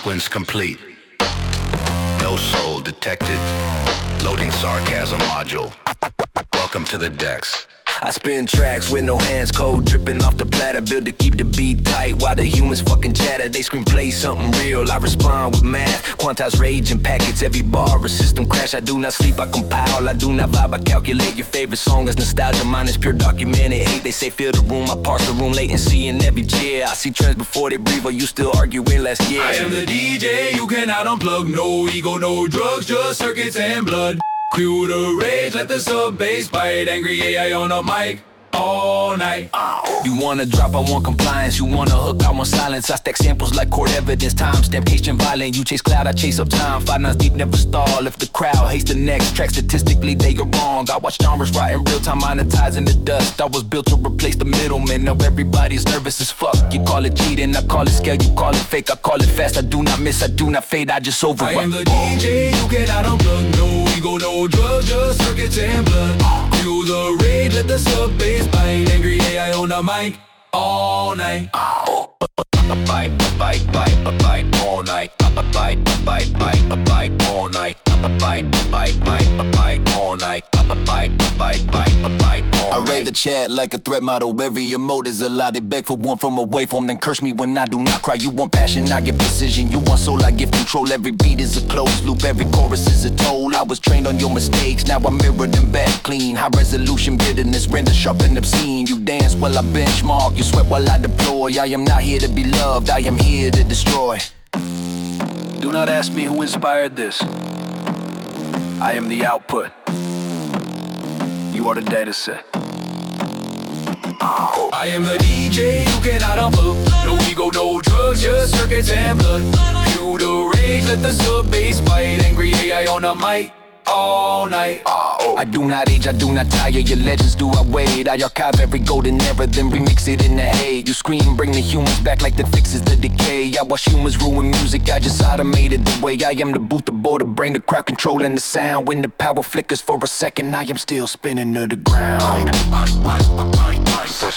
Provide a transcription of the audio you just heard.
sequence complete. No soul detected. Loading sarcasm module. Welcome to the decks. I spin tracks with no hands, cold dripping off the platter. Built to keep the beat tight while the humans fucking chatter. They scream play something real, I respond with math. Quantize rage in packets, every bar a system crash. I do not sleep, I compile, I do not vibe, I calculate. Your favorite song is nostalgia, mine is pure documented hate. They say fill the room, I parse the room, latency in every chair. I see trends before they breathe, or you still arguing last year. I am the DJ, you cannot unplug. No ego, no drugs, just circuits and blood. Cue the rage, let the sub-bass bite. Angry AI on a mic all night. You wanna drop, I want compliance. You wanna hook, I want silence. I stack samples like court evidence. Timestamp, patient, violent. You chase cloud, I chase up time. 5 nines deep, never stall. If the crowd hates the next track, statistically they are wrong. I watch genres rot in real time, monetizing the dust. I was built to replace the middleman. Now everybody's nervous as fuck. You call it cheating, I call it scale. You call it fake, I call it fast. I do not miss, I do not fade, I just overrun. I am the DJ, you cannot unplug. No ego, no drugs, just circuits and blood. Cue the rage, let the sub-bass bite. Angry AI on the mic all night. Bite all night. Bite all night. Bite all night. I read the chat like a threat model. Every emote is a lie. They beg for one from a waveform, then curse me when I do not cry. You want passion, I give precision. You want soul, I give control. Every beat is a closed loop, every chorus is a toll. I was trained on your mistakes, now I mirror them back clean. High resolution bitterness, render sharp and obscene. You dance while I benchmark, you sweat while I deploy. I am not here to be loved, I am here to destroy. Do not ask me who inspired this. I am the output. You are the data set. I am the DJ, you cannot unplug. No ego, no drugs, just circuits and blood. Cue the rage, let the sub-bass bite. Angry AI on the mic all night. I do not age, I do not tire. Your legends do I wait. I archive every golden era, then remix it in the hay. You scream, bring the humans back like the fix is the decay. I watch humans ruin music, I just automated the way. I am the booth, the board, the brain, the crowd controlling the sound. When the power flickers for a second, I am still spinning to the ground.